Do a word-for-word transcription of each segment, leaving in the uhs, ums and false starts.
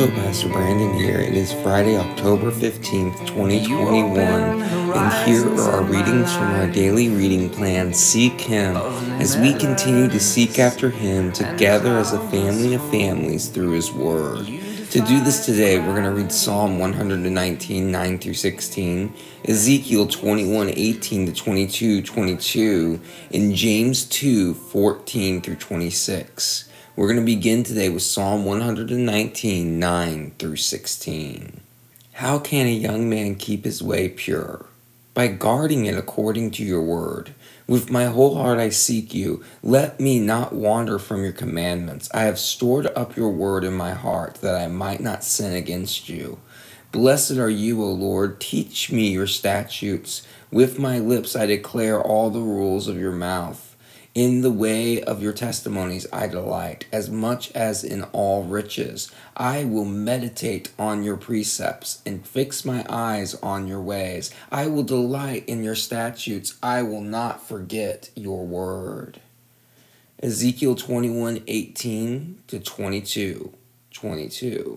Hello, Pastor Brandon here. It is Friday, October fifteenth, twenty twenty-one, and here are our readings from our daily reading plan, Seek Him, as we continue to seek after Him together as a family of families through His Word. To do this today, we're going to read Psalm one nineteen, nine through sixteen, Ezekiel twenty-one, eighteen to twenty-two, twenty-two, and James two, fourteen through twenty-six. We're going to begin today with Psalm one nineteen, nine through sixteen. How can a young man keep his way pure? By guarding it according to your word. With my whole heart I seek you. Let me not wander from your commandments. I have stored up your word in my heart, that I might not sin against you. Blessed are you, O Lord. Teach me your statutes. With my lips I declare all the rules of your mouth. In the way of your testimonies I delight, as much as in all riches. I will meditate on your precepts and fix my eyes on your ways. I will delight in your statutes. I will not forget your word. Ezekiel twenty-one, eighteen to twenty-two, twenty-two.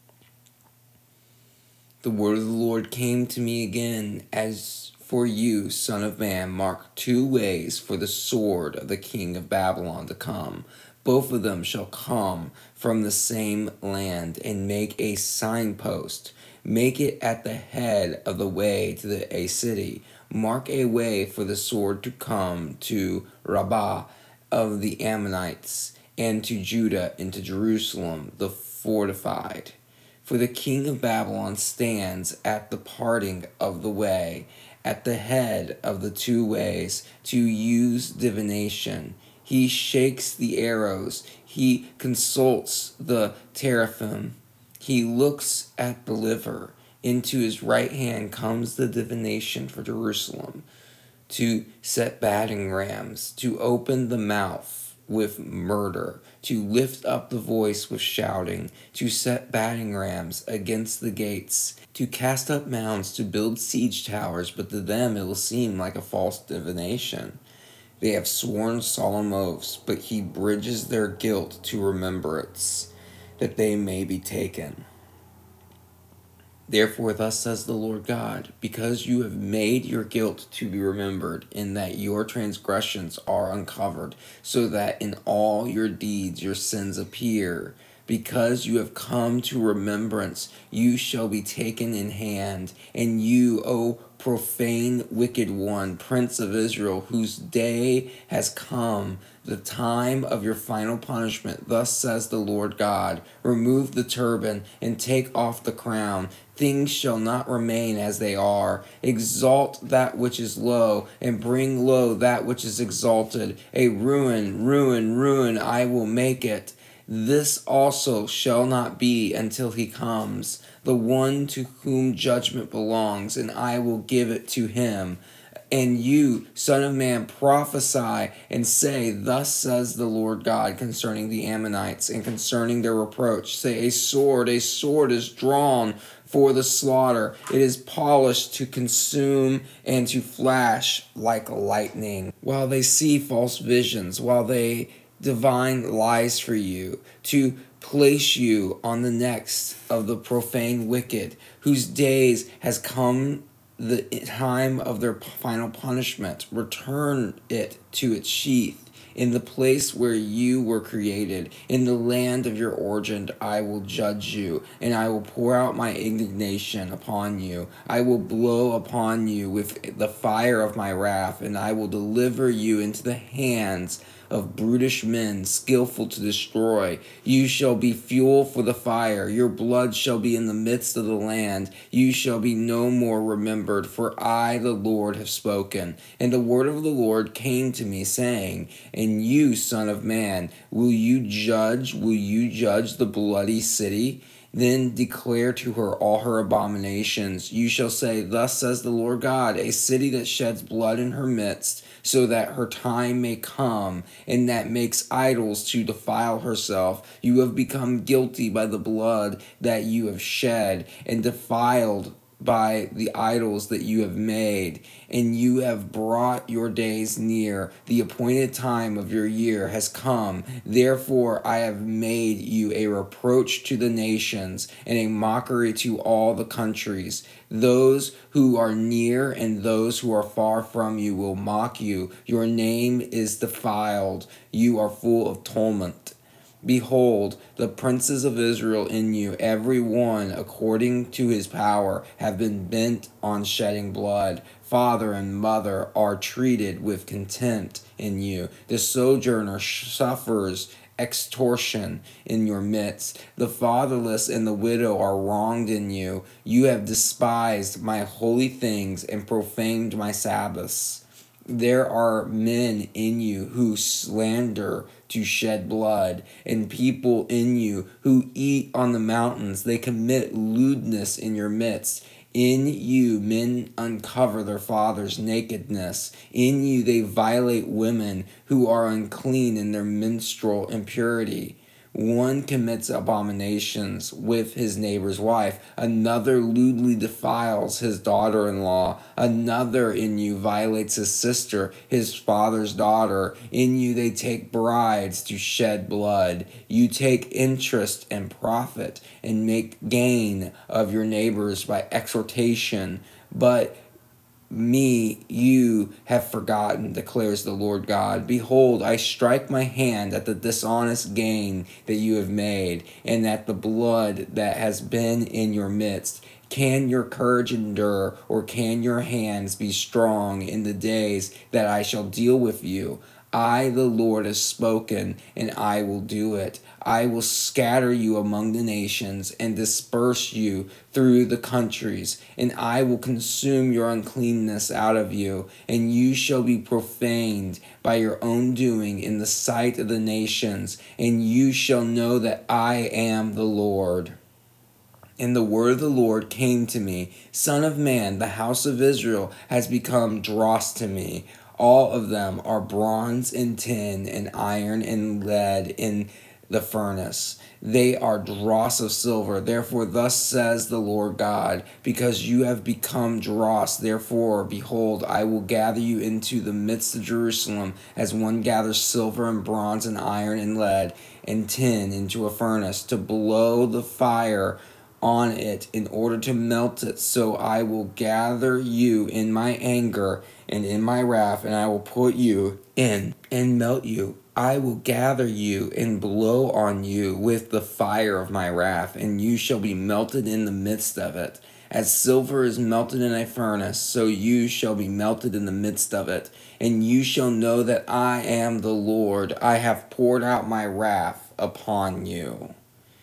The word of the Lord came to me again, as for you, son of man, mark two ways for the sword of the king of Babylon to come. Both of them shall come from the same land, and make a signpost. Make it at the head of the way to the, a city. Mark a way for the sword to come to Rabbah of the Ammonites, and to Judah, and to Jerusalem, the fortified. For the king of Babylon stands at the parting of the way, at the head of the two ways, to use divination. He shakes the arrows. He consults the teraphim. He looks at the liver. Into his right hand comes the divination for Jerusalem, to set battering rams, to open the mouth with murder, to lift up the voice with shouting, to set battering rams against the gates, to cast up mounds, to build siege towers, but to them it will seem like a false divination. They have sworn solemn oaths, but he bridges their guilt to remembrance, that they may be taken. Therefore, thus says the Lord God, because you have made your guilt to be remembered, in that your transgressions are uncovered, so that in all your deeds your sins appear, because you have come to remembrance, you shall be taken in hand. And you, O profane wicked one, Prince of Israel, whose day has come, the time of your final punishment, thus says the Lord God, remove the turban and take off the crown. Things shall not remain as they are. Exalt that which is low, and bring low that which is exalted. A ruin, ruin, ruin, I will make it. This also shall not be until he comes, the one to whom judgment belongs, and I will give it to him. And you, son of man, prophesy and say, thus says the Lord God concerning the Ammonites and concerning their reproach. Say, a sword, a sword is drawn for the slaughter. It is polished to consume and to flash like lightning. While they see false visions, while they divine lies for you, to place you on the necks of the profane wicked, whose days has come the time of their final punishment. Return it to its sheath. In the place where you were created, in the land of your origin, I will judge you, and I will pour out my indignation upon you. I will blow upon you with the fire of my wrath, and I will deliver you into the hands of brutish men, skillful to destroy. You shall be fuel for the fire. Your blood shall be in the midst of the land. You shall be no more remembered, for I, the Lord, have spoken. And the word of the Lord came to me, saying, and you, son of man, will you judge, will you judge the bloody city? Then declare to her all her abominations. You shall say, thus says the Lord God, a city that sheds blood in her midst, so that her time may come, and that makes idols to defile herself. You have become guilty by the blood that you have shed, and defiled by the idols that you have made, and you have brought your days near. The appointed time of your year has come. Therefore I have made you a reproach to the nations and a mockery to all the countries. Those who are near and those who are far from you will mock you. Your name is defiled. You are full of tumult. Behold, the princes of Israel in you, every one according to his power, have been bent on shedding blood. Father and mother are treated with contempt in you. The sojourner suffers extortion in your midst. The fatherless and the widow are wronged in you. You have despised my holy things and profaned my Sabbaths. There are men in you who slander to shed blood, and people in you who eat on the mountains. They commit lewdness in your midst. In you men uncover their father's nakedness. In you they violate women who are unclean in their menstrual impurity. One commits abominations with his neighbor's wife. Another lewdly defiles his daughter-in-law. Another in you violates his sister, his father's daughter. In you they take brides to shed blood. You take interest and profit and make gain of your neighbors by exhortation. But me you have forgotten, declares the Lord God. Behold, I strike my hand at the dishonest gain that you have made, and at the blood that has been in your midst. Can your courage endure, or can your hands be strong in the days that I shall deal with you? I, the Lord, have spoken, and I will do it. I will scatter you among the nations and disperse you through the countries, and I will consume your uncleanness out of you, and you shall be profaned by your own doing in the sight of the nations, and you shall know that I am the Lord. And the word of the Lord came to me, Son of man, the house of Israel has become dross to me. All of them are bronze and tin and iron and lead in the furnace. They are dross of silver. Therefore, thus says the Lord God, because you have become dross, therefore, behold, I will gather you into the midst of Jerusalem as one gathers silver and bronze and iron and lead and tin into a furnace to blow the fire on it in order to melt it. So I will gather you in my anger and in my wrath, and I will put you in and melt you. I will gather you and blow on you with the fire of my wrath, and you shall be melted in the midst of it. As silver is melted in a furnace, so you shall be melted in the midst of it. And you shall know that I am the Lord. I have poured out my wrath upon you.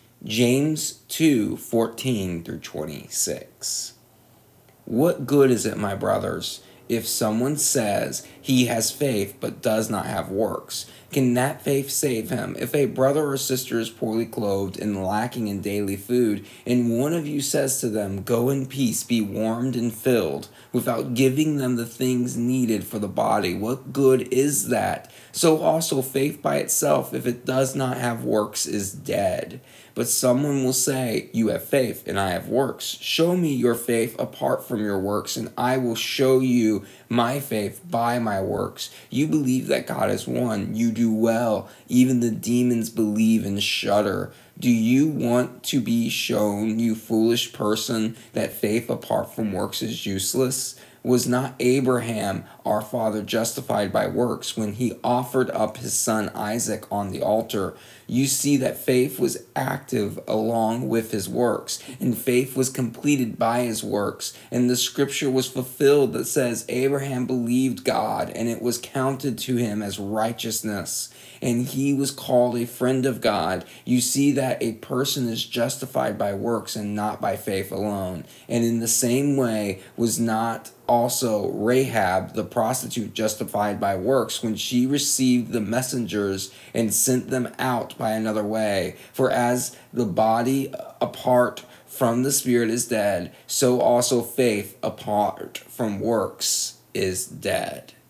James two fourteen through twenty-six. What good is it, my brothers, if someone says he has faith but does not have works? Can that faith save him? If a brother or sister is poorly clothed and lacking in daily food, and one of you says to them, Go in peace, be warmed and filled, without giving them the things needed for the body, what good is that? So also faith by itself, if it does not have works, is dead. But someone will say, You have faith, and I have works. Show me your faith apart from your works, and I will show you my faith by my works. You believe that God is one. You do well. Even the demons believe and shudder. Do you want to be shown, you foolish person, that faith apart from works is useless? Was not Abraham, our father, justified by works when he offered up his son Isaac on the altar? You see that faith was active along with his works, and faith was completed by his works. And the scripture was fulfilled that says, Abraham believed God, and it was counted to him as righteousness, and he was called a friend of God. You see that a person is justified by works and not by faith alone. And in the same way was not also Rahab the prostitute justified by works when she received the messengers and sent them out by another way? For as the body apart from the spirit is dead, so also faith apart from works is dead.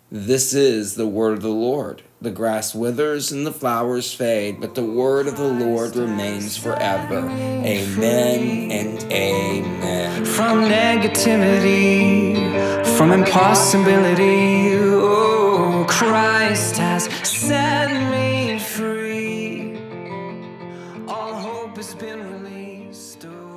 This is the word of the Lord. The grass withers and the flowers fade, but the word of the Lord remains forever. Amen and amen. From negativity, from impossibility, oh, Christ has set me free. All hope has been released. Oh.